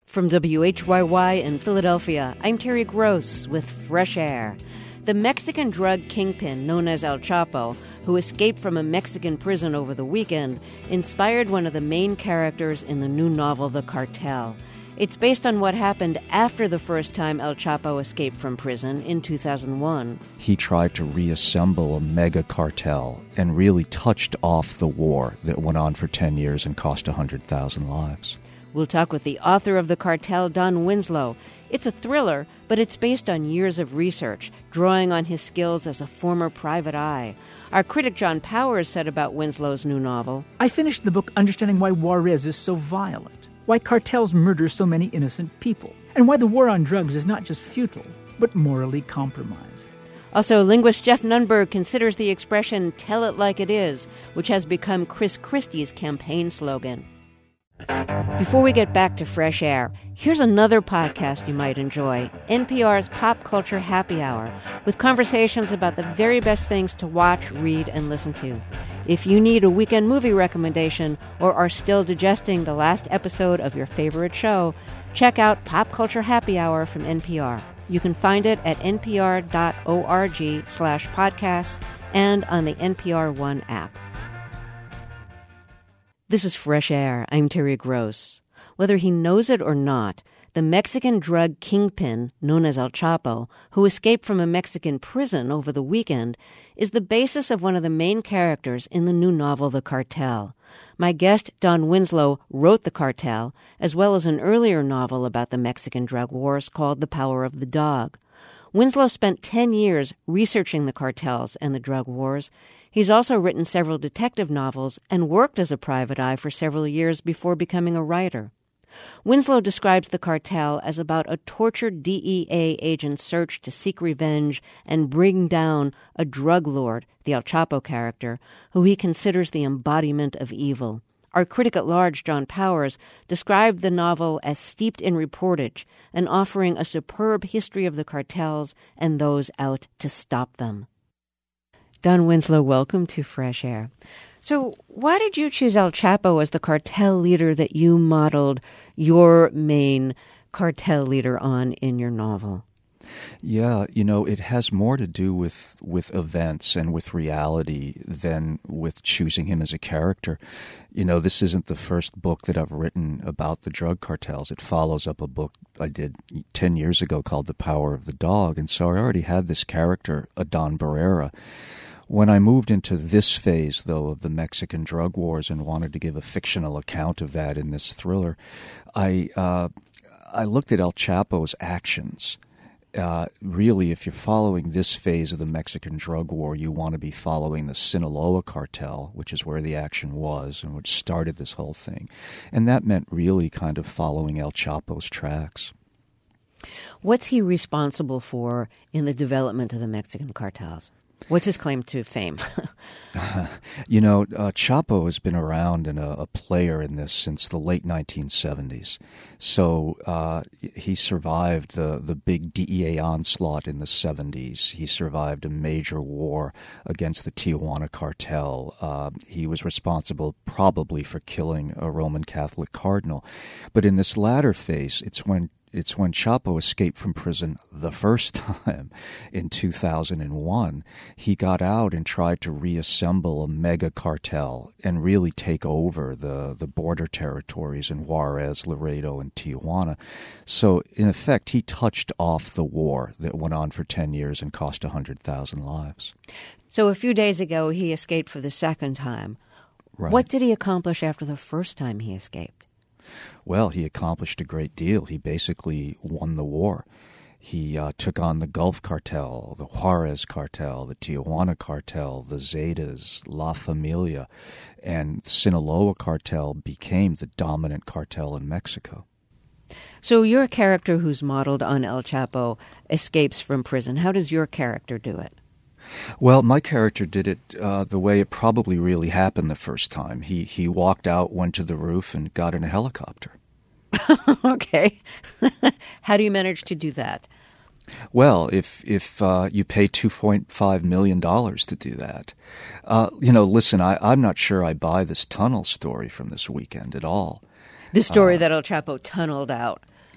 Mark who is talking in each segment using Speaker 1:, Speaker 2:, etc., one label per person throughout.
Speaker 1: From WHYY in Philadelphia, I'm Terry Gross with Fresh Air. The Mexican drug kingpin known as El Chapo, who escaped from a Mexican prison over the weekend, inspired one of the main characters in the new novel The Cartel. It's based on what happened after the first time El Chapo escaped from prison in 2001.
Speaker 2: He tried to reassemble a mega cartel and really touched off the war that went on for 10 years and cost 100,000 lives.
Speaker 1: We'll talk with the author of The Cartel, Don Winslow. It's a thriller, but it's based on years of research, drawing on his skills as a former private eye. Our critic John Powers said about Winslow's new novel,
Speaker 3: I finished the book understanding why Juarez is so violent, why cartels murder so many innocent people, and why the war on drugs is not just futile, but morally compromised.
Speaker 1: Also, linguist Jeff Nunberg considers the expression, tell it like it is, which has become Chris Christie's campaign slogan. Before we get back to Fresh Air, here's another podcast you might enjoy, NPR's Pop Culture Happy Hour, with conversations about the very best things to watch, read, and listen to. If you need a weekend movie recommendation or are still digesting the last episode of your favorite show, check out Pop Culture Happy Hour from NPR. You can find it at npr.org/podcasts and on the NPR One app. This is Fresh Air. I'm Terry Gross. Whether he knows it or not, the Mexican drug kingpin, known as El Chapo, who escaped from a Mexican prison over the weekend, is the basis of one of the main characters in the new novel The Cartel. My guest, Don Winslow, wrote The Cartel, as well as an earlier novel about the Mexican drug wars called The Power of the Dog. Winslow spent 10 years researching the cartels and the drug wars. He's also written several detective novels and worked as a private eye for several years before becoming a writer. Winslow describes the cartel as about a tortured DEA agent's search to seek revenge and bring down a drug lord, the El Chapo character, who he considers the embodiment of evil. Our critic at large, John Powers, described the novel as steeped in reportage and offering a superb history of the cartels and those out to stop them. Don Winslow, welcome to Fresh Air. So why did you choose El Chapo as the cartel leader that you modeled your main cartel leader on in your novel?
Speaker 2: Yeah, it has more to do with events and with reality than with choosing him as a character. This isn't the first book that I've written about the drug cartels. It follows up a book I did 10 years ago called The Power of the Dog, and so I already had this character, Adon Barrera. When I moved into this phase, though, of the Mexican drug wars and wanted to give a fictional account of that in this thriller, I looked at El Chapo's actions. Really, if you're following this phase of the Mexican drug war, you want to be following the Sinaloa cartel, which is where the action was and which started this whole thing. And that meant really kind of following El Chapo's tracks.
Speaker 1: What's he responsible for in the development of the Mexican cartels? What's his claim to fame?
Speaker 2: Chapo has been around and a player in this since the late 1970s. So he survived the big DEA onslaught in the 70s. He survived a major war against the Tijuana cartel. He was responsible probably for killing a Roman Catholic cardinal. But in this latter phase, it's when Chapo escaped from prison the first time in 2001. He got out and tried to reassemble a mega cartel and really take over the border territories in Juarez, Laredo, and Tijuana. So, in effect, he touched off the war that went on for 10 years and cost 100,000 lives.
Speaker 1: So a few days ago, he escaped for the second time.
Speaker 2: Right.
Speaker 1: What did he accomplish after the first time he escaped?
Speaker 2: Well, he accomplished a great deal. He basically won the war. He took on the Gulf Cartel, the Juarez Cartel, the Tijuana Cartel, the Zetas, La Familia, and Sinaloa Cartel became the dominant cartel in Mexico.
Speaker 1: So your character, who's modeled on El Chapo, escapes from prison. How does your character do it?
Speaker 2: Well, my character did it the way it probably really happened the first time. He walked out, went to the roof, and got in a helicopter.
Speaker 1: Okay. How do you manage to do that?
Speaker 2: Well, if you pay $2.5 million to do that. Listen, I'm not sure I buy this tunnel story from this weekend at all.
Speaker 1: The story that El Chapo tunneled out.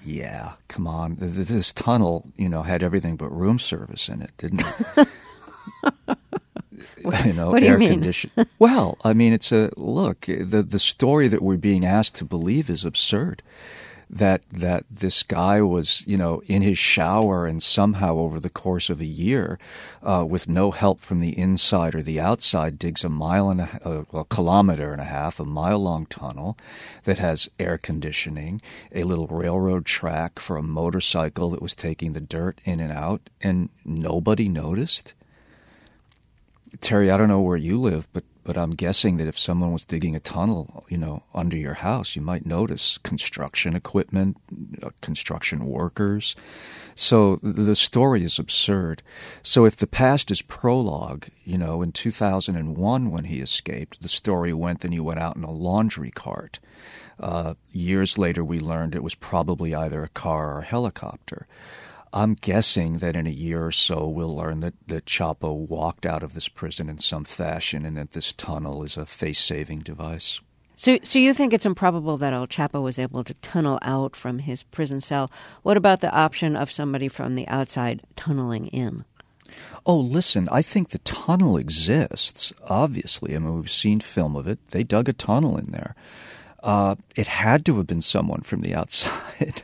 Speaker 2: Yeah, come on. This tunnel, had everything but room service in it, didn't it?
Speaker 1: What do you
Speaker 2: air
Speaker 1: mean?
Speaker 2: conditioning. Well, I mean, the story that we're being asked to believe is absurd. That this guy was, in his shower and somehow over the course of a year, with no help from the inside or the outside, digs a kilometer and a half, a mile-long tunnel that has air conditioning, a little railroad track for a motorcycle that was taking the dirt in and out, and nobody noticed. Terry, I don't know where you live, but I'm guessing that if someone was digging a tunnel, under your house, you might notice construction equipment, construction workers. So the story is absurd. So if the past is prologue, in 2001 when he escaped, the story went that he went out in a laundry cart. Years later, we learned it was probably either a car or a helicopter. I'm guessing that in a year or so we'll learn that Chapo walked out of this prison in some fashion and that this tunnel is a face-saving device.
Speaker 1: So you think it's improbable that El Chapo was able to tunnel out from his prison cell. What about the option of somebody from the outside tunneling in?
Speaker 2: Oh, listen, I think the tunnel exists, obviously. I mean, we've seen film of it. They dug a tunnel in there. It had to have been someone from the outside.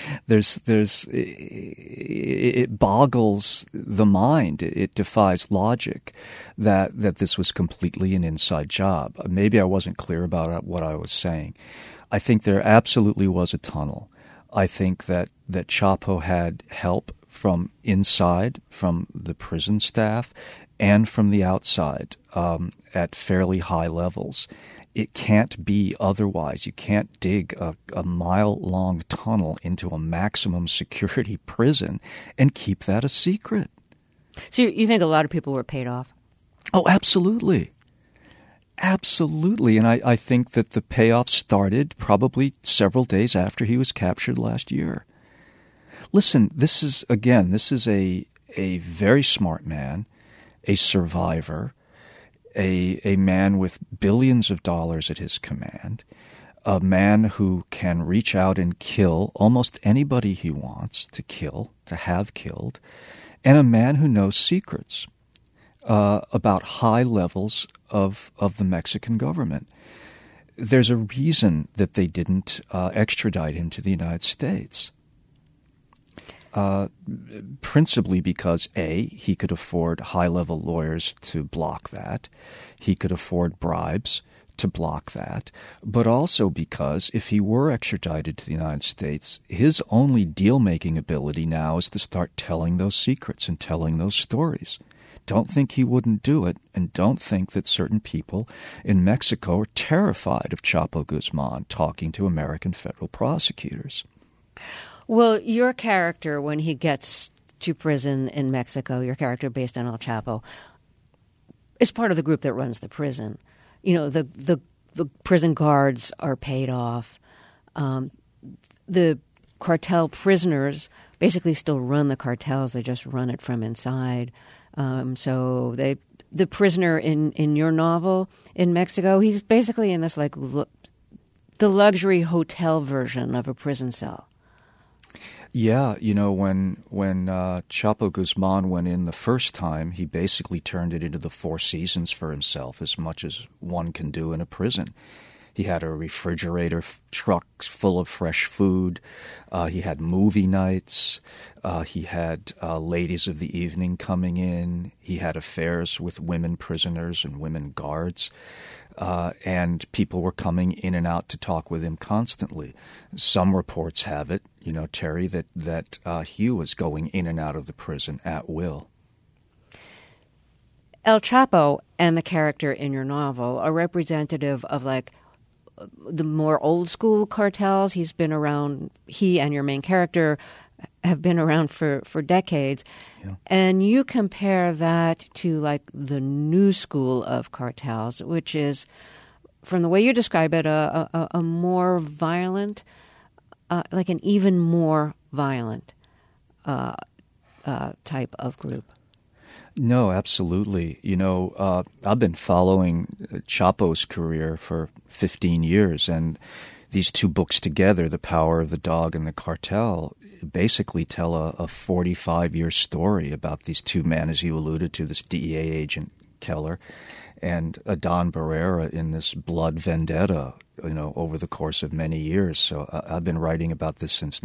Speaker 2: It boggles the mind. It defies logic that this was completely an inside job. Maybe I wasn't clear about what I was saying. I think there absolutely was a tunnel. I think that Chapo had help from inside, from the prison staff, and from the outside at fairly high levels. It can't be otherwise. You can't dig a mile-long tunnel into a maximum security prison and keep that a secret.
Speaker 1: So you think a lot of people were paid off?
Speaker 2: Oh, absolutely. Absolutely. And I think that the payoff started probably several days after he was captured last year. Listen, this is a very smart man, a survivor, a man with billions of dollars at his command, a man who can reach out and kill almost anybody he wants to kill, to have killed, and a man who knows secrets about high levels of the Mexican government. There's a reason that they didn't extradite him to the United States. Principally because, A, he could afford high-level lawyers to block that. He could afford bribes to block that. But also because if he were extradited to the United States, his only deal-making ability now is to start telling those secrets and telling those stories. Don't think he wouldn't do it, and don't think that certain people in Mexico are terrified of Chapo Guzman talking to American federal prosecutors.
Speaker 1: Well, your character, when he gets to prison in Mexico, your character based on El Chapo, is part of the group that runs the prison. The prison guards are paid off. The cartel prisoners basically still run the cartels. They just run it from inside. So the prisoner in your novel in Mexico, he's basically in this the luxury hotel version of a prison cell.
Speaker 2: Yeah, when Chapo Guzman went in the first time, he basically turned it into the Four Seasons for himself, as much as one can do in a prison. He had a refrigerator truck full of fresh food. He had movie nights. He had ladies of the evening coming in. He had affairs with women prisoners and women guards. And people were coming in and out to talk with him constantly. Some reports have it, Terry, that Hugh was going in and out of the prison at will.
Speaker 1: El Chapo and the character in your novel are representative of the more old school cartels. He's been around. He and your main character have been around for decades. Yeah. And you compare that to the new school of cartels, which is, from the way you describe it, a more violent, an even more violent type of group.
Speaker 2: No, absolutely. I've been following Chapo's career for 15 years, and these two books together, The Power of the Dog and The Cartel, basically tell a 45-year story about these two men, as you alluded to, this DEA agent Keller and Adán Barrera, in this blood vendetta, over the course of many years. So I've been writing about this since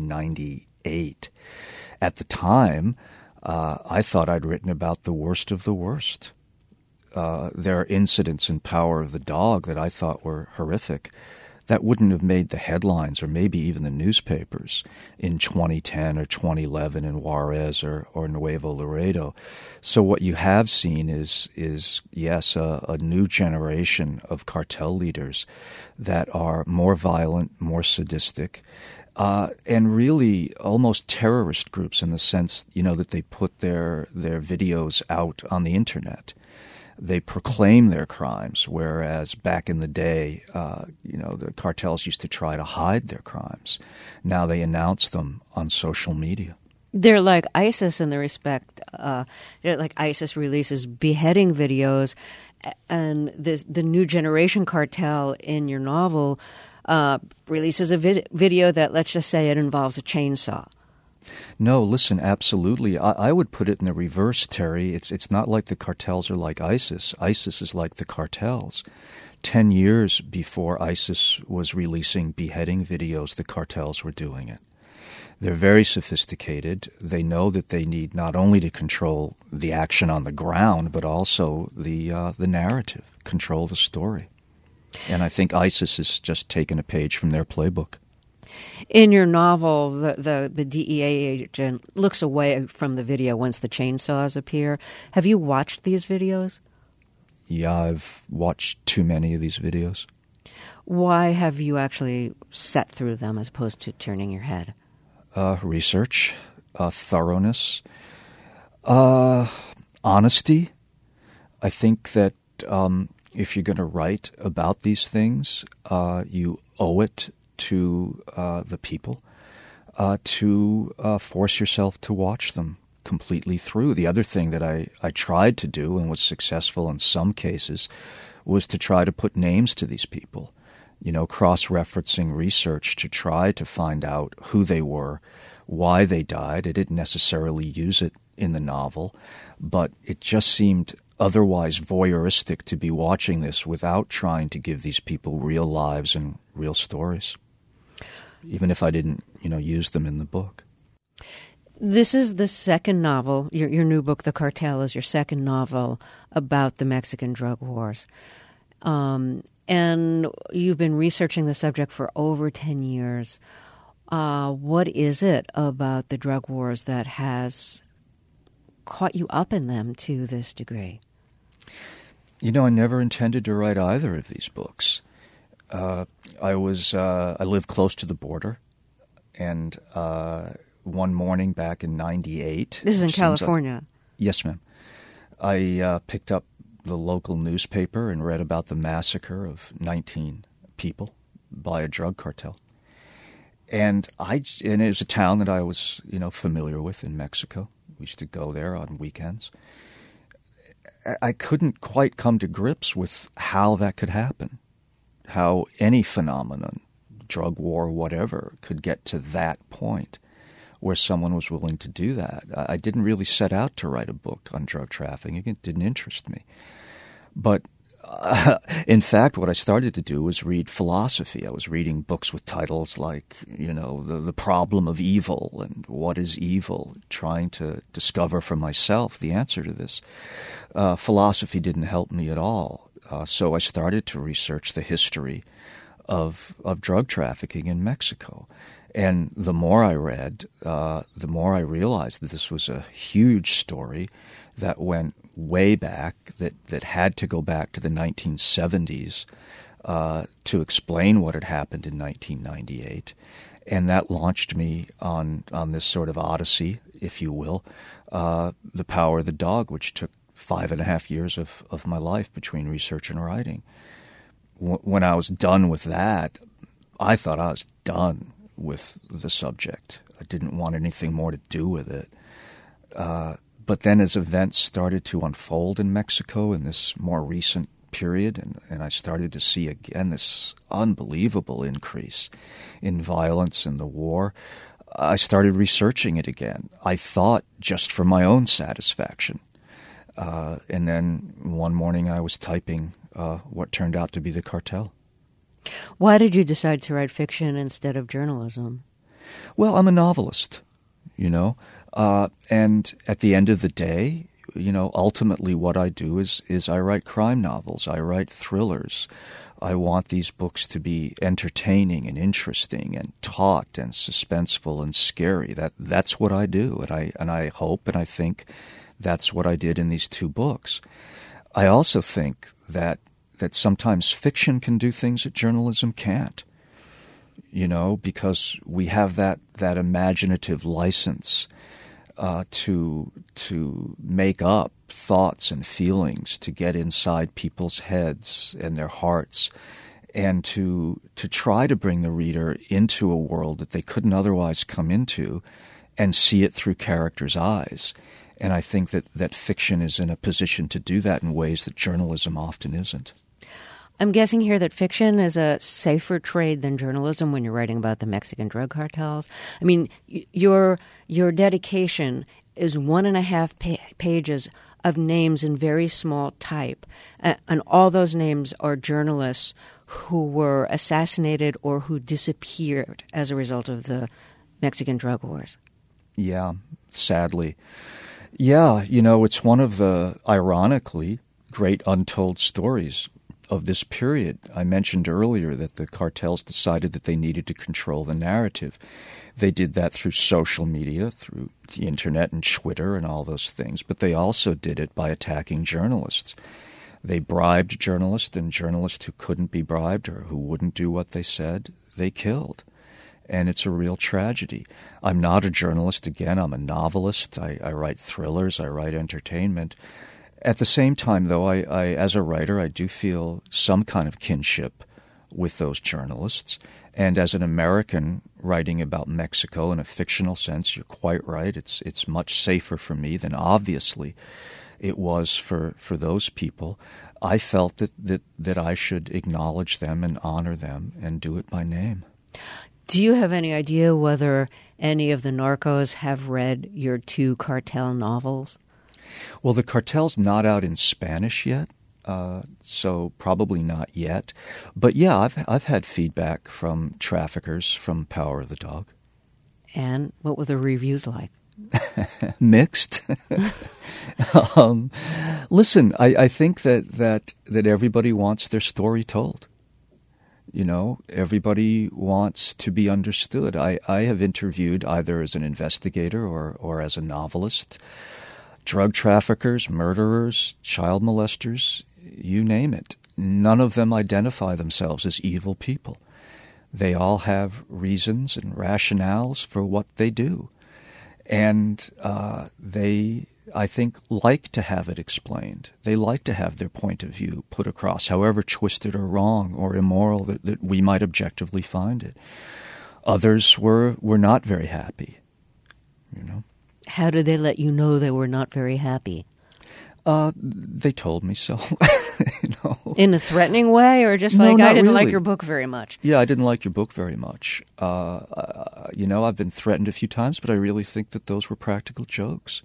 Speaker 2: 1998. At the time, I thought I'd written about the worst of the worst. There are incidents in Power of the Dog that I thought were horrific that wouldn't have made the headlines or maybe even the newspapers in 2010 or 2011 in Juarez or Nuevo Laredo. So what you have seen is yes, a new generation of cartel leaders that are more violent, more sadistic, and really almost terrorist groups in the sense, that they put their videos out on the internet. They proclaim their crimes, whereas back in the day, the cartels used to try to hide their crimes. Now they announce them on social media.
Speaker 1: They're like ISIS in the respect, ISIS releases beheading videos, and the new generation cartel in your novel releases a video that, let's just say, it involves a chainsaw.
Speaker 2: No, listen, absolutely. I would put it in the reverse, Terry. It's not like the cartels are like ISIS. ISIS is like the cartels. 10 years before ISIS was releasing beheading videos, the cartels were doing it. They're very sophisticated. They know that they need not only to control the action on the ground, but also the narrative, control the story. And I think ISIS has just taken a page from their playbook.
Speaker 1: In your novel, the DEA agent looks away from the video once the chainsaws appear. Have you watched these videos?
Speaker 2: Yeah, I've watched too many of these videos.
Speaker 1: Why have you actually sat through them as opposed to turning your head?
Speaker 2: Research, thoroughness, honesty. I think that if you're going to write about these things, you owe it to the people to force yourself to watch them completely through. The other thing that I tried to do and was successful in some cases was to try to put names to these people, cross-referencing research to try to find out who they were, why they died. I didn't necessarily use it in the novel, but it just seemed otherwise voyeuristic to be watching this without trying to give these people real lives and real stories, even if I didn't, use them in the book.
Speaker 1: This is the second novel. Your new book, The Cartel, is your second novel about the Mexican drug wars. And you've been researching the subject for over 10 years. What is it about the drug wars that has caught you up in them to this degree?
Speaker 2: I never intended to write either of these books. I lived close to the border, and one morning back in '98.
Speaker 1: This is in California.
Speaker 2: Yes, ma'am. I picked up the local newspaper and read about the massacre of 19 people by a drug cartel. And it was a town that I was, familiar with in Mexico. We used to go there on weekends. I couldn't quite come to grips with how that could happen, how any phenomenon, drug war, whatever, could get to that point where someone was willing to do that. I didn't really set out to write a book on drug trafficking. It didn't interest me. But in fact, what I started to do was read philosophy. I was reading books with titles like, The Problem of Evil and What is Evil, trying to discover for myself the answer to this. Philosophy didn't help me at all. So I started to research the history of drug trafficking in Mexico. And the more I read, the more I realized that this was a huge story that went way back, that had to go back to the 1970s to explain what had happened in 1998. And that launched me on this sort of odyssey, if you will, The Power of the Dog, which took 5.5 years of my life between research and writing. When I was done with that, I thought I was done with the subject. I didn't want anything more to do with it. But then as events started to unfold in Mexico in this more recent period, and I started to see again this unbelievable increase in violence in the war, I started researching it again. I thought just for my own satisfaction. And then one morning I was typing what turned out to be The Cartel.
Speaker 1: Why did you decide to write fiction instead of journalism?
Speaker 2: Well, I'm a novelist, and at the end of the day, ultimately what I do is I write crime novels. I write thrillers. I want these books to be entertaining and interesting and taut and suspenseful and scary. That's what I do, and I hope and I think that's what I did in these two books. I also think that sometimes fiction can do things that journalism can't, because we have that imaginative license to make up thoughts and feelings, to get inside people's heads and their hearts, and to try to bring the reader into a world that they couldn't otherwise come into and see it through characters' eyes. And I think that fiction is in a position to do that in ways that journalism often isn't.
Speaker 1: I'm guessing here that fiction is a safer trade than journalism when you're writing about the Mexican drug cartels. I mean, your dedication is 1.5 pages of names in very small type, and all those names are journalists who were assassinated or who disappeared as a result of the Mexican drug wars.
Speaker 2: Yeah, sadly. Yeah, it's one of the, ironically, great untold stories of this period. I mentioned earlier that the cartels decided that they needed to control the narrative. They did that through social media, through the internet and Twitter and all those things, but they also did it by attacking journalists. They bribed journalists, and journalists who couldn't be bribed or who wouldn't do what they said, they killed. And it's a real tragedy. I'm not a journalist. Again, I'm a novelist. I write thrillers. I write entertainment. At the same time, though, I as a writer, I do feel some kind of kinship with those journalists. And as an American writing about Mexico in a fictional sense, you're quite right. It's much safer for me than obviously it was for those people. I felt that I should acknowledge them and honor them and do it by name.
Speaker 1: Do you have any idea whether any of the narcos have read your 2 cartel novels?
Speaker 2: Well, The Cartel's not out in Spanish yet, so probably not yet. But yeah, I've had feedback from traffickers from Power of the Dog.
Speaker 1: And what were the reviews like?
Speaker 2: Mixed. Listen, I think that everybody wants their story told. Everybody wants to be understood. I have interviewed either as an investigator or as a novelist drug traffickers, murderers, child molesters, you name it. None of them identify themselves as evil people. They all have reasons and rationales for what they do. And they, I think, like to have it explained. They like to have their point of view put across, however twisted or wrong or immoral that we might objectively find it. Others were not very happy,
Speaker 1: How did they let you know they were not very happy?
Speaker 2: They told me so.
Speaker 1: In a threatening way, or just
Speaker 2: No,
Speaker 1: like,
Speaker 2: not
Speaker 1: I didn't like
Speaker 2: really.
Speaker 1: your book very much?
Speaker 2: Yeah, I didn't like your book very much. I've been threatened a few times, but I really think that those were practical jokes.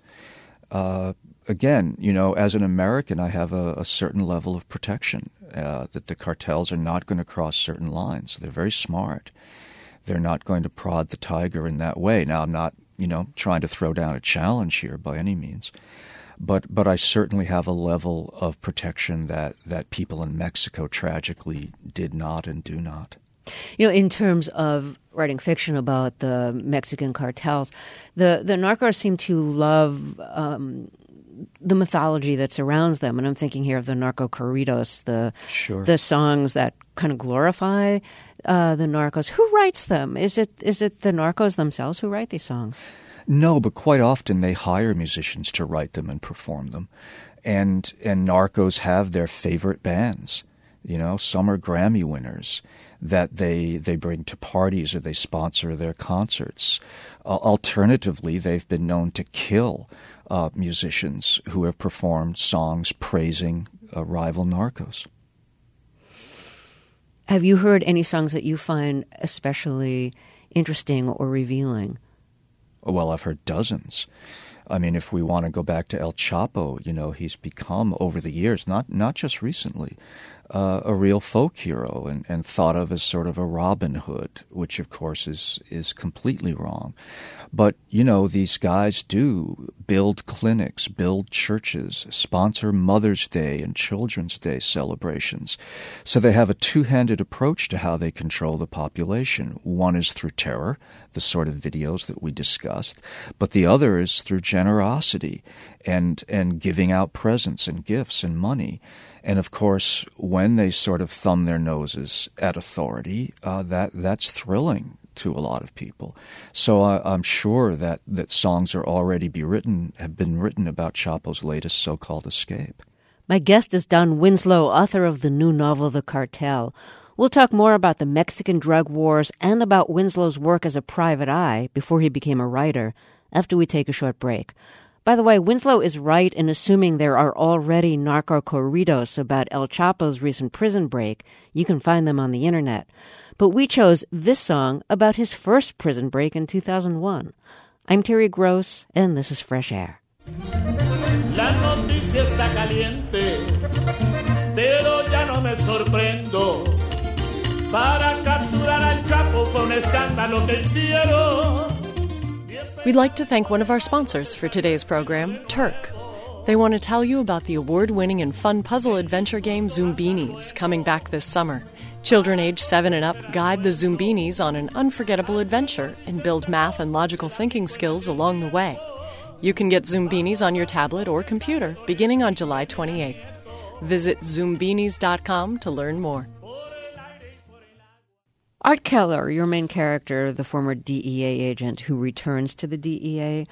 Speaker 2: Again, as an American, I have a certain level of protection, that the cartels are not going to cross certain lines. They're very smart. They're not going to prod the tiger in that way. Now, I'm not trying to throw down a challenge here by any means. But I certainly have a level of protection that people in Mexico tragically did not and do not.
Speaker 1: In terms of writing fiction about the Mexican cartels, the narcos seem to love the mythology that surrounds them. And I'm thinking here of the narco corridos, the songs that kind of glorify the narcos. Who writes them? Is it the narcos themselves who write these songs?
Speaker 2: No, but quite often they hire musicians to write them and perform them. And narcos have their favorite bands. Some are Grammy winners that they bring to parties or they sponsor their concerts. Alternatively, they've been known to kill musicians who have performed songs praising rival narcos.
Speaker 1: Have you heard any songs that you find especially interesting or revealing?
Speaker 2: Well, I've heard dozens. I mean, if we want to go back to El Chapo, you know, he's become over the years, not just recently, a real folk hero and thought of as sort of a Robin Hood, which of course is completely wrong. But, you know, these guys do build clinics, build churches, sponsor Mother's Day and Children's Day celebrations. So they have a two-handed approach to how they control the population. One is through terror, the sort of videos that we discussed, but the other is through generosity and giving out presents and gifts and money. And of course, when they sort of thumb their noses at authority, that's thrilling to a lot of people. So I'm sure that songs are already have been written about Chapo's latest so-called escape.
Speaker 1: My guest is Don Winslow, author of the new novel, The Cartel. We'll talk more about the Mexican drug wars and about Winslow's work as a private eye before he became a writer after we take a short break. By the way, Winslow is right in assuming there are already narco-corridos about El Chapo's recent prison break. You can find them on the internet. But we chose this song about his first prison break in 2001. I'm Terry Gross, and this is Fresh Air.
Speaker 4: La noticia está caliente, pero ya no me sorprendo. Para capturar al Chapo fue un escándalo que hicieron.
Speaker 5: We'd like to thank one of our sponsors for today's program, Turk. They want to tell you about the award-winning and fun puzzle adventure game Zoombinis coming back this summer. Children age 7 and up guide the Zoombinis on an unforgettable adventure and build math and logical thinking skills along the way. You can get Zoombinis on your tablet or computer beginning on July 28th. Visit zoombinis.com to learn more.
Speaker 1: Art Keller, your main character, the former DEA agent who returns to the DEA,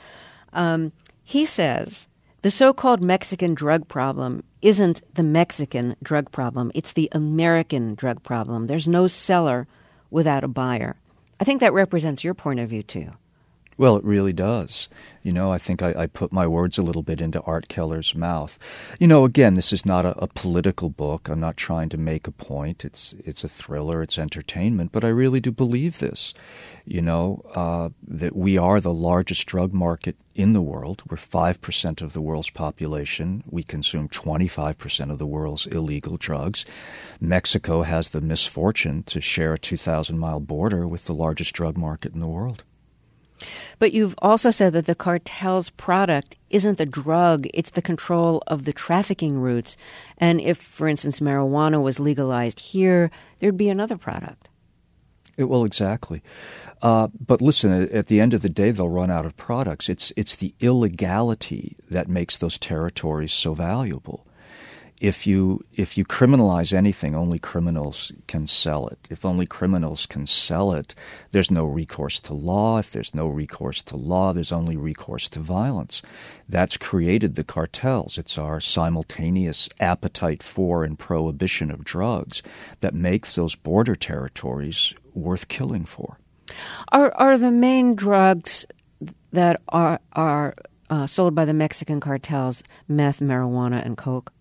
Speaker 1: he says the so-called Mexican drug problem isn't the Mexican drug problem. It's the American drug problem. There's no seller without a buyer. I think that represents your point of view, too.
Speaker 2: Well, it really does. You know, I think I put my words a little bit into Art Keller's mouth. You know, again, this is not a political book. I'm not trying to make a point. It's a thriller. It's entertainment. But I really do believe this, you know, that we are the largest drug market in the world. We're 5% of the world's population. We consume 25% of the world's illegal drugs. Mexico has the misfortune to share a 2,000-mile border with the largest drug market in the world.
Speaker 1: But you've also said that the cartel's product isn't the drug, it's the control of the trafficking routes. And if, for instance, marijuana was legalized here, there'd be another product.
Speaker 2: Well, exactly. But listen, at the end of the day, they'll run out of products. It's the illegality that makes those territories so valuable. If you criminalize anything, only criminals can sell it. If only criminals can sell it, there's no recourse to law. If there's no recourse to law, there's only recourse to violence. That's created the cartels. It's our simultaneous appetite for and prohibition of drugs that makes those border territories worth killing for.
Speaker 1: Are the main drugs that are sold by the Mexican cartels meth, marijuana, and coke?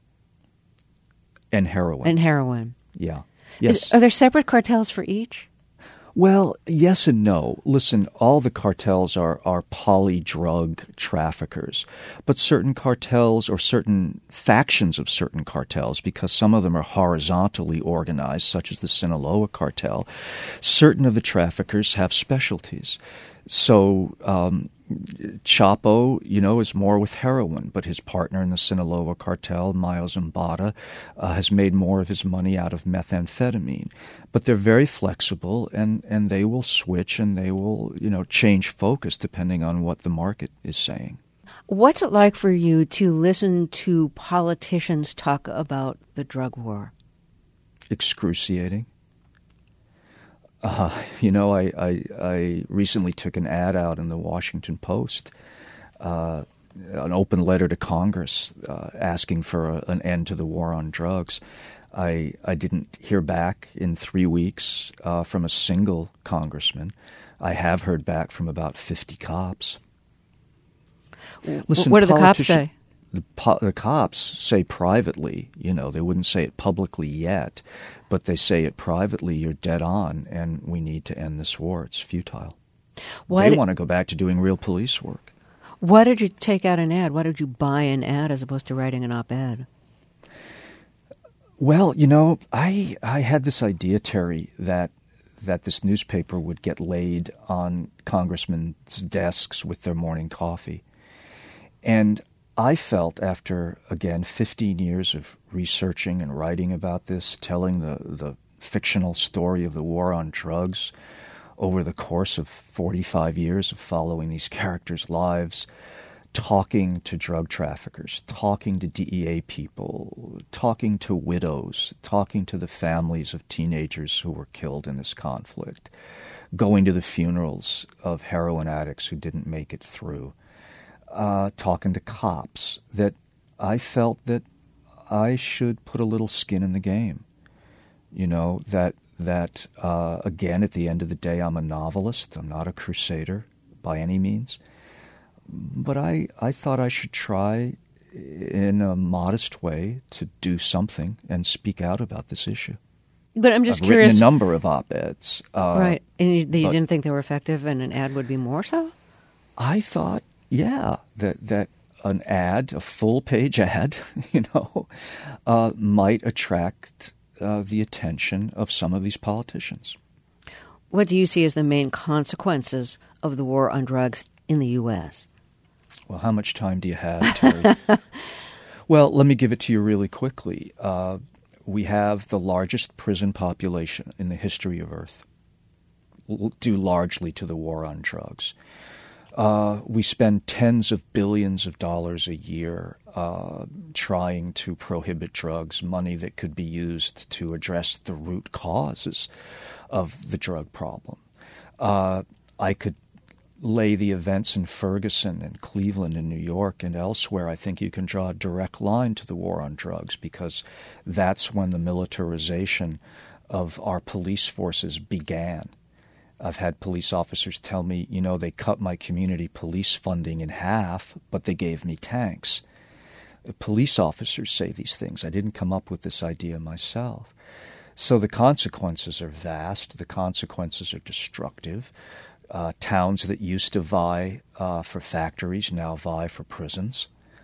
Speaker 2: And heroin.
Speaker 1: And heroin.
Speaker 2: Yeah. Yes.
Speaker 1: Are there separate cartels for each?
Speaker 2: Well, yes and no. Listen, all the cartels are poly-drug traffickers. But certain cartels or certain factions of certain cartels, because some of them are horizontally organized, such as the Sinaloa cartel, certain of the traffickers have specialties. So Chapo, you know, is more with heroin, but his partner in the Sinaloa cartel, Mayo Zambada, has made more of his money out of methamphetamine. But they're very flexible, and they will switch and they will, you know, change focus depending on what the market is saying.
Speaker 1: What's it like for you to listen to politicians talk about the drug war? Excruciating.
Speaker 2: You know, I recently took an ad out in the Washington Post, an open letter to Congress asking for an end to the war on drugs. I didn't hear back in 3 weeks from a single congressman. I have heard back from about 50 cops.
Speaker 1: Listen, what do the cops say?
Speaker 2: the cops say privately, they wouldn't say it publicly yet, but they say it privately, you're dead on, and we need to end this war. It's futile. They want to go back to doing real police work.
Speaker 1: Why did you take out an ad? Why did you buy an ad as opposed to writing an op-ed?
Speaker 2: Well, I had this idea, Terry, that this newspaper would get laid on congressmen's desks with their morning coffee. And I felt after, again, 15 years of researching and writing about this, telling the fictional story of the war on drugs over the course of 45 years of following these characters' lives, talking to drug traffickers, talking to DEA people, talking to widows, talking to the families of teenagers who were killed in this conflict, going to the funerals of heroin addicts who didn't make it through, talking to cops, that I felt that I should put a little skin in the game. That again, at the end of the day, I'm a novelist. I'm not a crusader by any means. But I thought I should try in a modest way to do something and speak out about this issue.
Speaker 1: But I'm just
Speaker 2: I've
Speaker 1: curious.
Speaker 2: Written a number of op-eds.
Speaker 1: Right. And you didn't think they were effective and an ad would be more so?
Speaker 2: I thought, that an ad, a full-page ad, might attract the attention of some of these politicians.
Speaker 1: What do you see as the main consequences of the war on drugs in the U.S.?
Speaker 2: Well, how much time do you have, Terry? Well, let me give it to you really quickly. We have the largest prison population in the history of Earth, due largely to the war on drugs. We spend tens of billions of dollars a year trying to prohibit drugs, money that could be used to address the root causes of the drug problem. I could lay the events in Ferguson and Cleveland and New York and elsewhere. I think you can draw a direct line to the war on drugs because that's when the militarization of our police forces began. I've had police officers tell me, they cut my community police funding in half, but they gave me tanks. Police officers say these things. I didn't come up with this idea myself. So the consequences are vast. The consequences are destructive. Towns that used to vie for factories now vie for prisons,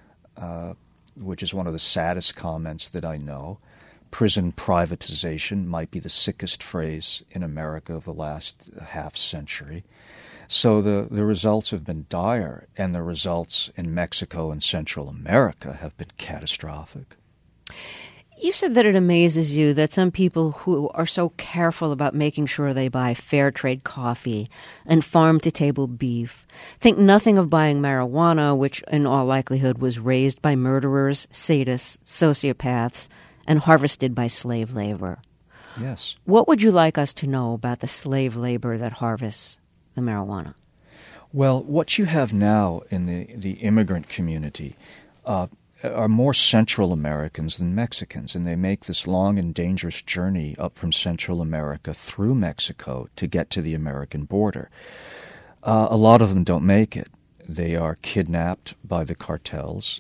Speaker 2: which is one of the saddest comments that I know. Prison privatization might be the sickest phrase in America of the last half century. So the results have been dire, and the results in Mexico and Central America have been catastrophic.
Speaker 1: You said that it amazes you that some people who are so careful about making sure they buy fair trade coffee and farm-to-table beef think nothing of buying marijuana, which in all likelihood was raised by murderers, sadists, sociopaths, and harvested by slave labor.
Speaker 2: Yes.
Speaker 1: What would you like us to know about the slave labor that harvests the marijuana?
Speaker 2: Well, what you have now in the immigrant community are more Central Americans than Mexicans, and they make this long and dangerous journey up from Central America through Mexico to get to the American border. A lot of them don't make it. They are kidnapped by the cartels,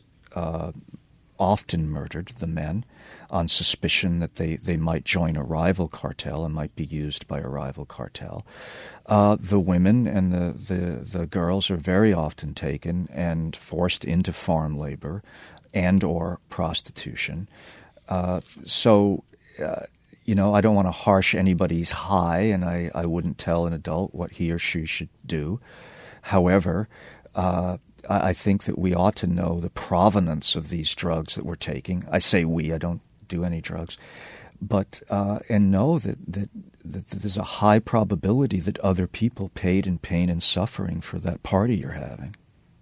Speaker 2: often murdered, the men, on suspicion that they might join a rival cartel and might be used by a rival cartel. The women and the girls are very often taken and forced into farm labor and or prostitution. I don't want to harsh anybody's high, and I wouldn't tell an adult what he or she should do. However, I think that we ought to know the provenance of these drugs that we're taking. I say we, I don't do any drugs. But and know that there's a high probability that other people paid in pain and suffering for that party you're having.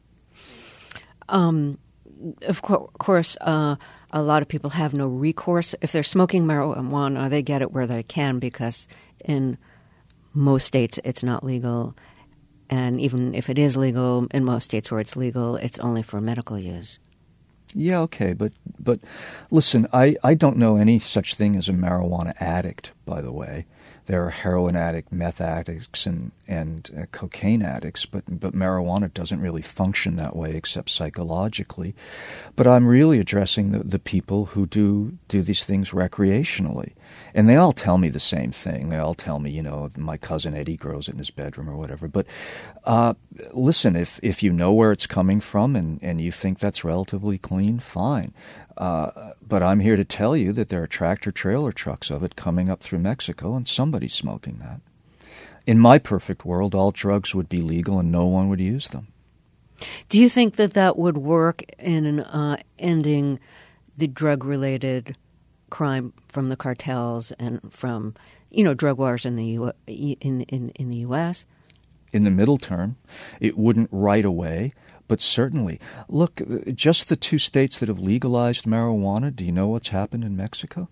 Speaker 1: Of course, a lot of people have no recourse. If they're smoking marijuana, they get it where they can because in most states it's not legal. And even if it is legal, in most states where it's legal, it's only for medical use.
Speaker 2: Yeah, okay, but listen, I don't know any such thing as a marijuana addict, by the way. There are heroin addicts, meth addicts, and cocaine addicts, but marijuana doesn't really function that way except psychologically. But I'm really addressing the people who do these things recreationally. And they all tell me the same thing. They all tell me, my cousin Eddie grows it in his bedroom or whatever. But listen, if you know where it's coming from and you think that's relatively clean, fine. But I'm here to tell you that there are tractor-trailer trucks of it coming up through Mexico, and somebody's smoking that. In my perfect world, all drugs would be legal and no one would use them.
Speaker 1: Do you think that would work in ending the drug-related crime from the cartels and from, drug wars in the U.S.?
Speaker 2: In the middle term, it wouldn't right away. But certainly, look, just the 2 states that have legalized marijuana, do you know what's happened in Mexico?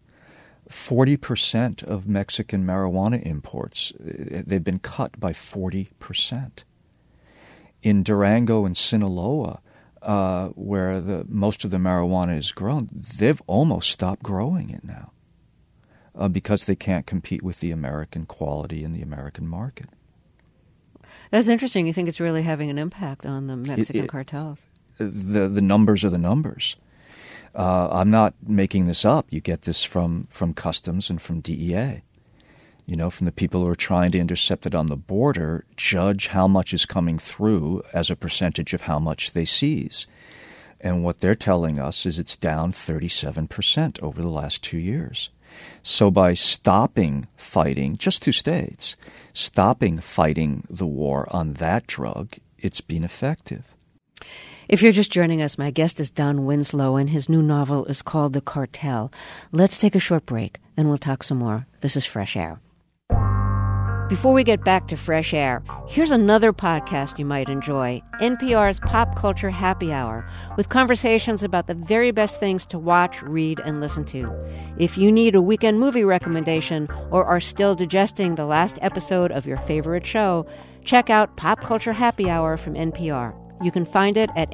Speaker 2: 40% of Mexican marijuana imports, they've been cut by 40%. In Durango and Sinaloa, where most of the marijuana is grown, they've almost stopped growing it now because they can't compete with the American quality in the American market.
Speaker 1: That's interesting. You think it's really having an impact on the Mexican cartels?
Speaker 2: The numbers are the numbers. I'm not making this up. You get this from Customs and from DEA. From the people who are trying to intercept it on the border, judge how much is coming through as a percentage of how much they seize. And what they're telling us is it's down 37% over the last 2 years. So by stopping fighting, just 2 states, stopping fighting the war on that drug, it's been effective.
Speaker 1: If you're just joining us, my guest is Don Winslow, and his new novel is called The Cartel. Let's take a short break, then we'll talk some more. This is Fresh Air. Before we get back to Fresh Air, here's another podcast you might enjoy, NPR's Pop Culture Happy Hour, with conversations about the very best things to watch, read, and listen to. If you need a weekend movie recommendation or are still digesting the last episode of your favorite show, check out Pop Culture Happy Hour from NPR. You can find it at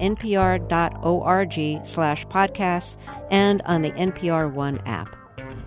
Speaker 1: npr.org/podcasts and on the NPR One app.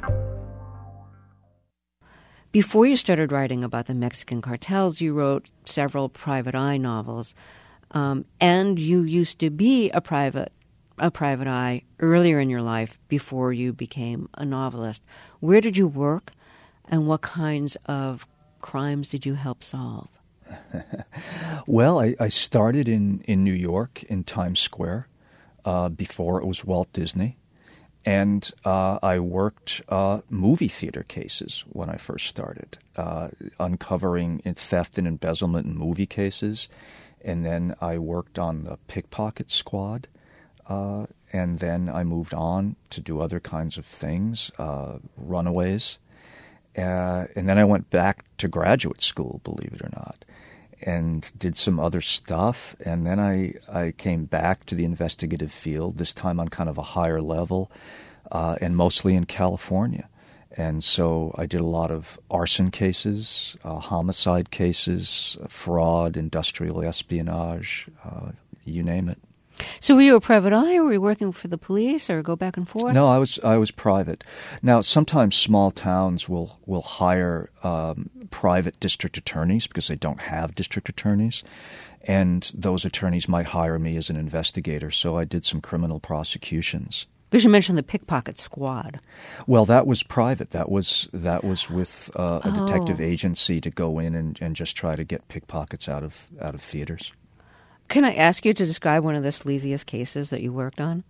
Speaker 1: Before you started writing about the Mexican cartels, you wrote several private eye novels, and you used to be a private eye earlier in your life before you became a novelist. Where did you work, and what kinds of crimes did you help solve?
Speaker 2: Well, I started in New York, in Times Square, before it was Walt Disney. And I worked movie theater cases when I first started, uncovering theft and embezzlement in movie cases. And then I worked on the pickpocket squad. And then I moved on to do other kinds of things, runaways. And then I went back to graduate school, believe it or not, and did some other stuff. And then I came back to the investigative field, this time on kind of a higher level, and mostly in California. And so I did a lot of arson cases, homicide cases, fraud, industrial espionage, you name it.
Speaker 1: So were you a private eye, or were you working for the police, or go back and forth?
Speaker 2: No, I was private. Now, sometimes small towns will hire private district attorneys because they don't have district attorneys, and those attorneys might hire me as an investigator. So I did some criminal prosecutions.
Speaker 1: Because you mentioned the pickpocket squad.
Speaker 2: Well, that was private. That was with a detective agency to go in and just try to get pickpockets out of theaters.
Speaker 1: Can I ask you to describe one of the sleaziest cases that you worked on?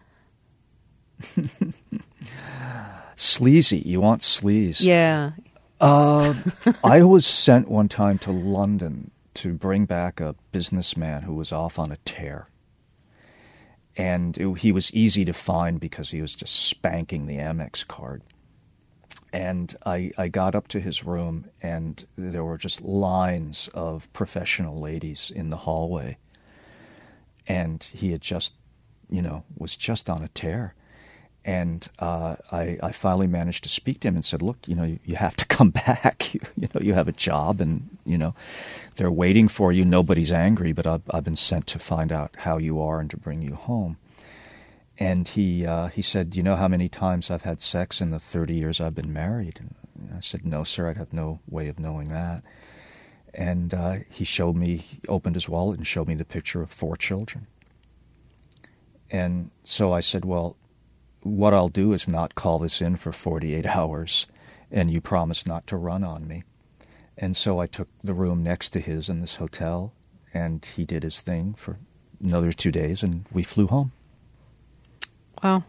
Speaker 2: Sleazy. You want sleaze?
Speaker 1: Yeah.
Speaker 2: I was sent one time to London to bring back a businessman who was off on a tear. And he was easy to find because he was just spanking the Amex card. And I got up to his room, and there were just lines of professional ladies in the hallway. And he had just, was just on a tear. And I finally managed to speak to him and said, look, you have to come back. You have a job, and, they're waiting for you. Nobody's angry, but I've been sent to find out how you are and to bring you home. And he said, do you know how many times I've had sex in the 30 years I've been married? I said, no, sir, I'd have no way of knowing that. And he opened his wallet and showed me the picture of 4 children. And so I said, well, what I'll do is not call this in for 48 hours, and you promise not to run on me. And so I took the room next to his in this hotel, and he did his thing for another 2 days, and we flew home.
Speaker 1: Wow.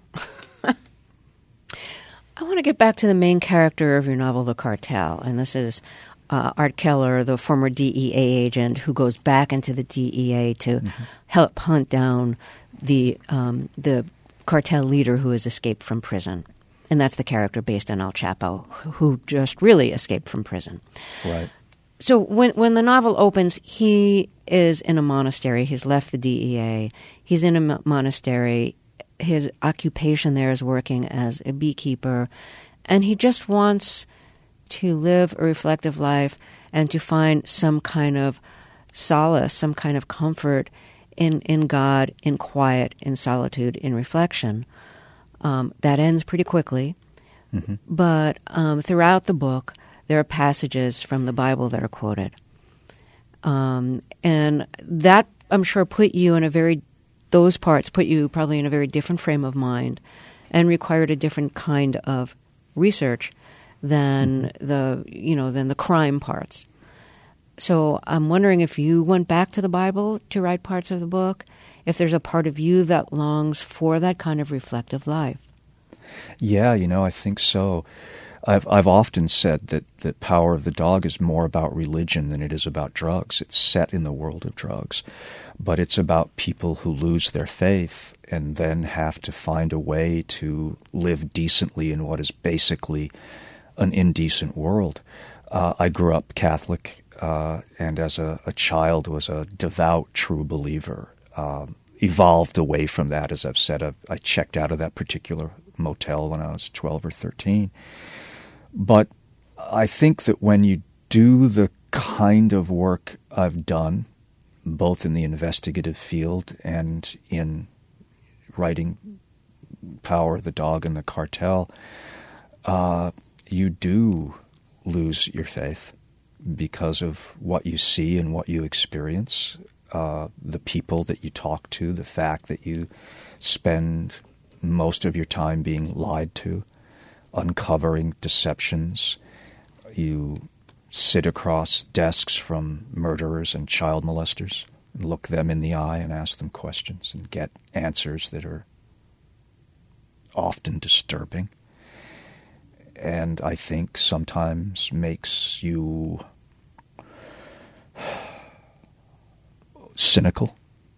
Speaker 1: I want to get back to the main character of your novel, The Cartel, and this is Art Keller, the former DEA agent who goes back into the DEA to help hunt down the cartel leader who has escaped from prison. And that's the character based on El Chapo, who just really escaped from prison.
Speaker 2: Right.
Speaker 1: So when the novel opens, he is in a monastery. He's left the DEA. He's in a monastery. His occupation there is working as a beekeeper. And he just wants to live a reflective life and to find some kind of solace, some kind of comfort in God, in quiet, in solitude, in reflection. That ends pretty quickly. Mm-hmm. But throughout the book, there are passages from the Bible that are quoted. And that, I'm sure, those parts put you probably in a very different frame of mind and required a different kind of research than the crime parts. So I'm wondering if you went back to the Bible to write parts of the book, if there's a part of you that longs for that kind of reflective life.
Speaker 2: Yeah, I think so. I've often said that the Power of the Dog is more about religion than it is about drugs. It's set in the world of drugs, but it's about people who lose their faith and then have to find a way to live decently in what is basically an indecent world. I grew up Catholic, and as a child was a devout, true believer. Evolved away from that, as I've said. I checked out of that particular motel when I was 12 or 13. But I think that when you do the kind of work I've done, both in the investigative field and in writing Power of the Dog and The Cartel, you do lose your faith because of what you see and what you experience, the people that you talk to, the fact that you spend most of your time being lied to, uncovering deceptions. You sit across desks from murderers and child molesters and look them in the eye and ask them questions and get answers that are often disturbing. And I think sometimes makes you cynical,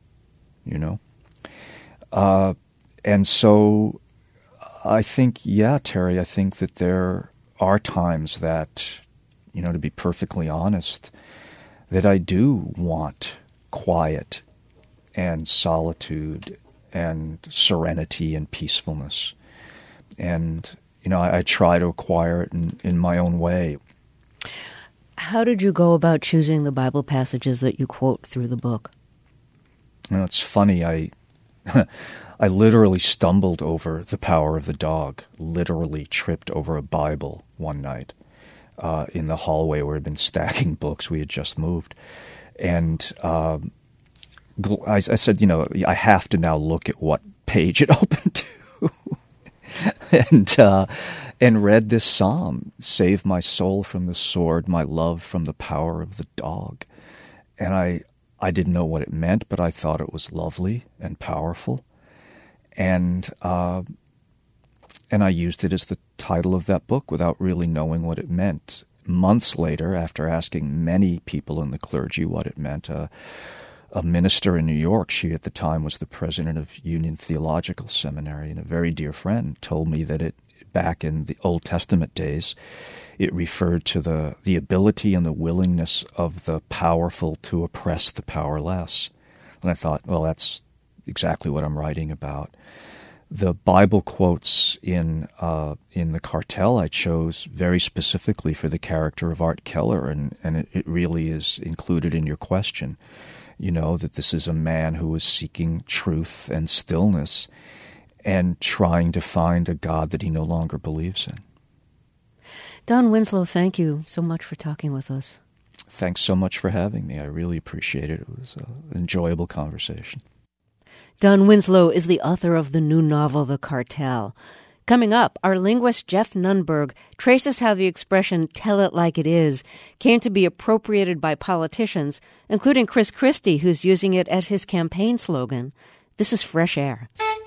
Speaker 2: and so I think, Terry, I think that there are times that, to be perfectly honest, that I do want quiet and solitude and serenity and peacefulness. And, I try to acquire it in my own way.
Speaker 1: How did you go about choosing the Bible passages that you quote through the book?
Speaker 2: It's funny. I literally stumbled over The Power of the Dog, literally tripped over a Bible one night in the hallway where I'd been stacking books. We had just moved. And I said, I have to now look at what page it opened to. And read this psalm, save my soul from the sword, my love from the power of the dog. And I didn't know what it meant, but I thought it was lovely and powerful. And I used it as the title of that book without really knowing what it meant. Months later, after asking many people in the clergy what it meant, a minister in New York, she at the time was the president of Union Theological Seminary, and a very dear friend, told me that it, back in the Old Testament days, it referred to the ability and the willingness of the powerful to oppress the powerless. And I thought, well, that's exactly what I'm writing about. The Bible quotes in The Cartel I chose very specifically for the character of Art Keller, and it really is included in your question. That this is a man who is seeking truth and stillness and trying to find a God that he no longer believes in.
Speaker 1: Don Winslow, thank you so much for talking with us.
Speaker 2: Thanks so much for having me. I really appreciate it. It was an enjoyable conversation.
Speaker 1: Don Winslow is the author of the new novel, The Cartel. Coming up, our linguist Jeff Nunberg traces how the expression "tell it like it is" came to be appropriated by politicians, including Chris Christie, who's using it as his campaign slogan. This is Fresh Air.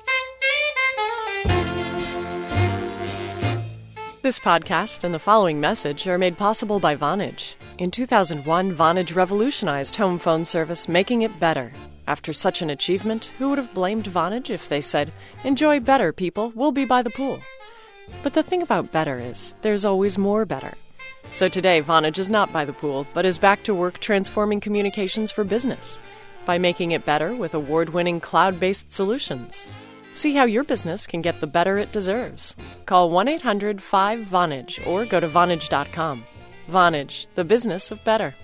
Speaker 5: This podcast and the following message are made possible by Vonage. In 2001, Vonage revolutionized home phone service, making it better. After such an achievement, who would have blamed Vonage if they said, "Enjoy better, people, we'll be by the pool"? But the thing about better is, there's always more better. So today, Vonage is not by the pool, but is back to work transforming communications for business by making it better with award-winning cloud-based solutions. See how your business can get the better it deserves. Call 1-800-5VONAGE or go to Vonage.com. Vonage, the business of better.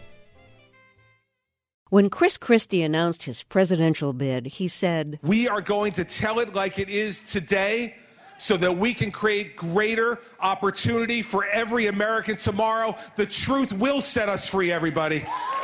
Speaker 1: When Chris Christie announced his presidential bid, he said,
Speaker 6: "We are going to tell it like it is today so that we can create greater opportunity for every American tomorrow. The truth will set us free, everybody."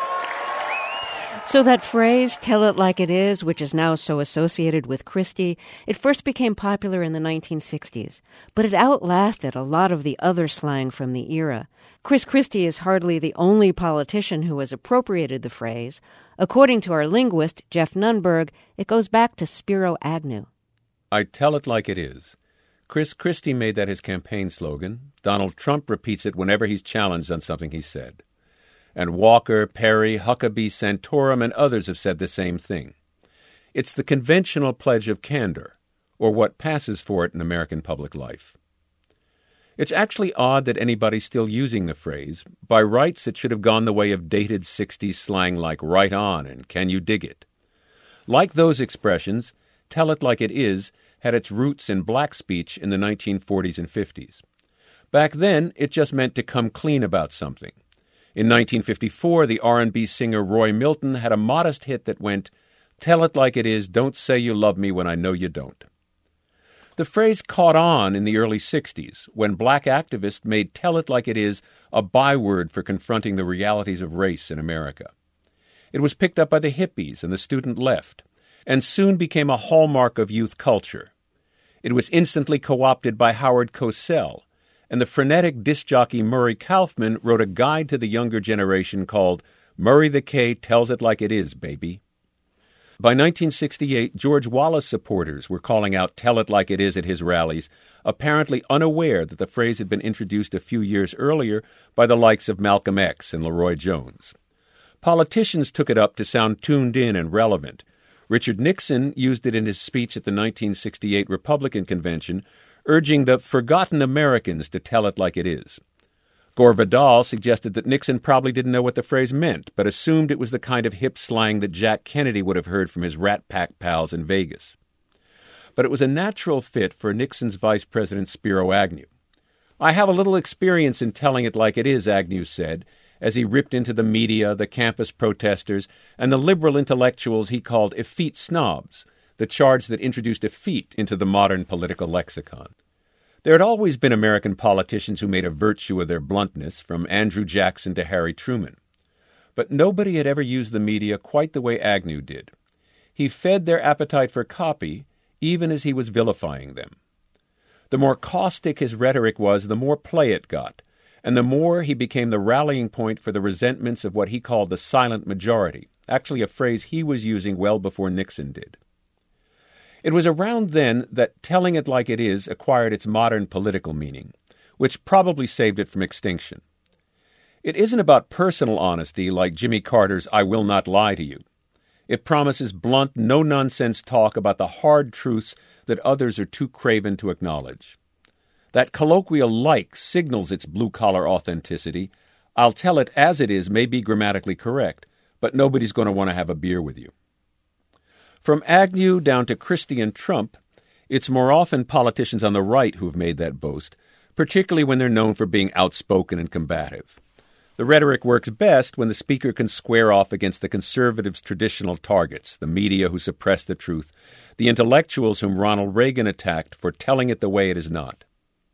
Speaker 1: So that phrase, "tell it like it is," which is now so associated with Christie, it first became popular in the 1960s, but it outlasted a lot of the other slang from the era. Chris Christie is hardly the only politician who has appropriated the phrase. According to our linguist, Jeff Nunberg, it goes back to Spiro Agnew.
Speaker 7: I tell it like it is. Chris Christie made that his campaign slogan. Donald Trump repeats it whenever he's challenged on something he said. And Walker, Perry, Huckabee, Santorum, and others have said the same thing. It's the conventional pledge of candor, or what passes for it in American public life. It's actually odd that anybody's still using the phrase. By rights, it should have gone the way of dated 60s slang like "right on" and "can you dig it?" Like those expressions, "tell it like it is" had its roots in black speech in the 1940s and 50s. Back then, it just meant to come clean about something. In 1954, the R&B singer Roy Milton had a modest hit that went, "Tell it like it is, don't say you love me when I know you don't." The phrase caught on in the early 60s when black activists made "tell it like it is" a byword for confronting the realities of race in America. It was picked up by the hippies and the student left, and soon became a hallmark of youth culture. It was instantly co-opted by Howard Cosell, and the frenetic disc jockey Murray Kaufman wrote a guide to the younger generation called "Murray the K Tells It Like It Is, Baby." By 1968, George Wallace supporters were calling out "tell it like it is" at his rallies, apparently unaware that the phrase had been introduced a few years earlier by the likes of Malcolm X and Leroy Jones. Politicians took it up to sound tuned in and relevant. Richard Nixon used it in his speech at the 1968 Republican Convention, urging the forgotten Americans to tell it like it is. Gore Vidal suggested that Nixon probably didn't know what the phrase meant, but assumed it was the kind of hip slang that Jack Kennedy would have heard from his Rat Pack pals in Vegas. But it was a natural fit for Nixon's Vice President Spiro Agnew. "I have a little experience in telling it like it is," Agnew said, as he ripped into the media, the campus protesters, and the liberal intellectuals he called effete snobs, the charge that introduced effete into the modern political lexicon. There had always been American politicians who made a virtue of their bluntness, from Andrew Jackson to Harry Truman. But nobody had ever used the media quite the way Agnew did. He fed their appetite for copy, even as he was vilifying them. The more caustic his rhetoric was, the more play it got, and the more he became the rallying point for the resentments of what he called the silent majority, actually a phrase he was using well before Nixon did. It was around then that telling it like it is acquired its modern political meaning, which probably saved it from extinction. It isn't about personal honesty like Jimmy Carter's "I will not lie to you." It promises blunt, no-nonsense talk about the hard truths that others are too craven to acknowledge. That colloquial "like" signals its blue-collar authenticity. "I'll tell it as it is" may be grammatically correct, but nobody's going to want to have a beer with you. From Agnew down to Christie and Trump, it's more often politicians on the right who have made that boast, particularly when they're known for being outspoken and combative. The rhetoric works best when the speaker can square off against the conservatives' traditional targets, the media who suppress the truth, the intellectuals whom Ronald Reagan attacked for telling it the way it is not.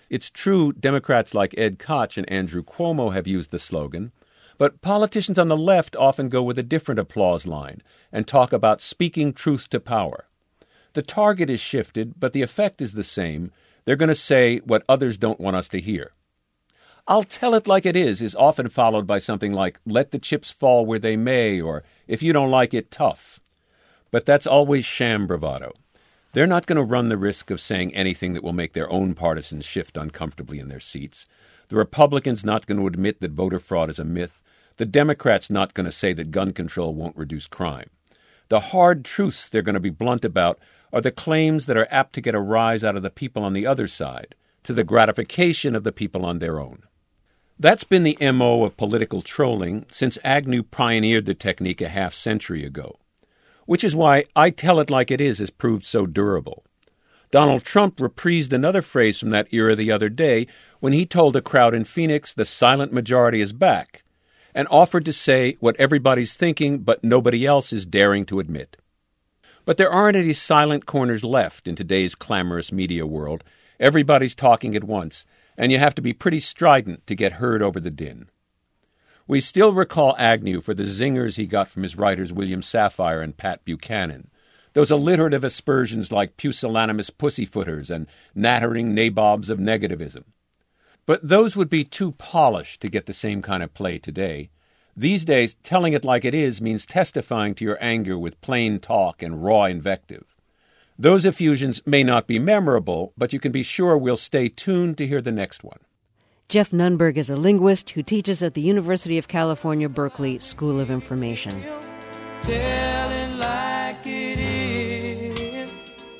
Speaker 7: It's true Democrats like Ed Koch and Andrew Cuomo have used the slogan, but politicians on the left often go with a different applause line and talk about speaking truth to power. The target is shifted, but the effect is the same. They're going to say what others don't want us to hear. "I'll tell it like it is often followed by something like, let the chips fall where they may, or if you don't like it, tough. But that's always sham bravado. They're not going to run the risk of saying anything that will make their own partisans shift uncomfortably in their seats. The Republicans not going to admit that voter fraud is a myth. The Democrats not going to say that gun control won't reduce crime. The hard truths they're going to be blunt about are the claims that are apt to get a rise out of the people on the other side, to the gratification of the people on their own. That's been the MO of political trolling since Agnew pioneered the technique a half-century ago, which is why I tell it like it is has proved so durable. Donald Trump reprised another phrase from that era the other day when he told a crowd in Phoenix the silent majority is back, and offered to say what everybody's thinking but nobody else is daring to admit. But there aren't any silent corners left in today's clamorous media world. Everybody's talking at once, and you have to be pretty strident to get heard over the din. We still recall Agnew for the zingers he got from his writers William Safire and Pat Buchanan, those alliterative aspersions like pusillanimous pussyfooters and nattering nabobs of negativism. But those would be too polished to get the same kind of play today. These days, telling it like it is means testifying to your anger with plain talk and raw invective. Those effusions may not be memorable, but you can be sure we'll stay tuned to hear the next one.
Speaker 1: Jeff Nunberg is a linguist who teaches at the University of California, Berkeley School of Information.
Speaker 8: Tell it like it is.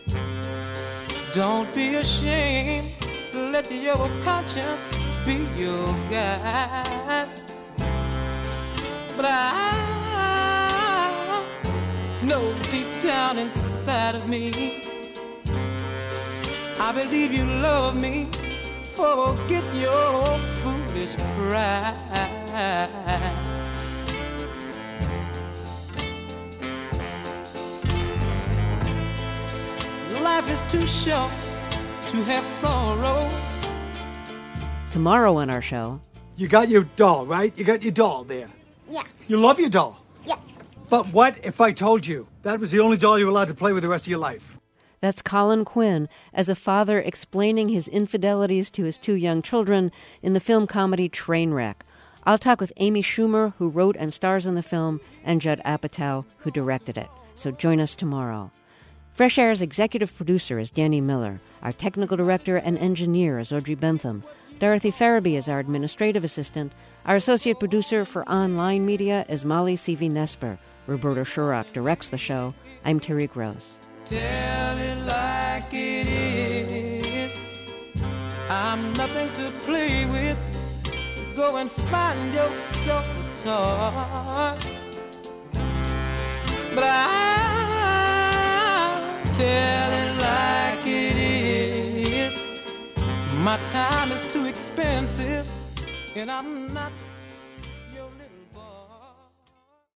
Speaker 8: Don't be ashamed. Let your conscience be your guide. But I know deep down inside of me, I believe you love me. Forget your foolish pride. Life is too short to have sorrow.
Speaker 1: Tomorrow on our show...
Speaker 9: You got your doll, right? You got your doll there.
Speaker 10: Yeah.
Speaker 9: You love your doll.
Speaker 10: Yeah.
Speaker 9: But what if I told you that was the only doll you were allowed to play with the rest of your life?
Speaker 1: That's Colin Quinn as a father explaining his infidelities to his two young children in the film comedy Trainwreck. I'll talk with Amy Schumer, who wrote and stars in the film, and Judd Apatow, who directed it. So join us tomorrow. Fresh Air's executive producer is Danny Miller. Our technical director and engineer is Audrey Bentham. Dorothy Farabee is our administrative assistant. Our associate producer for online media is Molly Seavey-Nesper. Roberto Shurock directs the show. I'm Terry Gross.
Speaker 8: Tell it like it is. I'm nothing to play with. Go and find yourself a toy. But I'll tell it like it is. My time is too expensive, and I'm not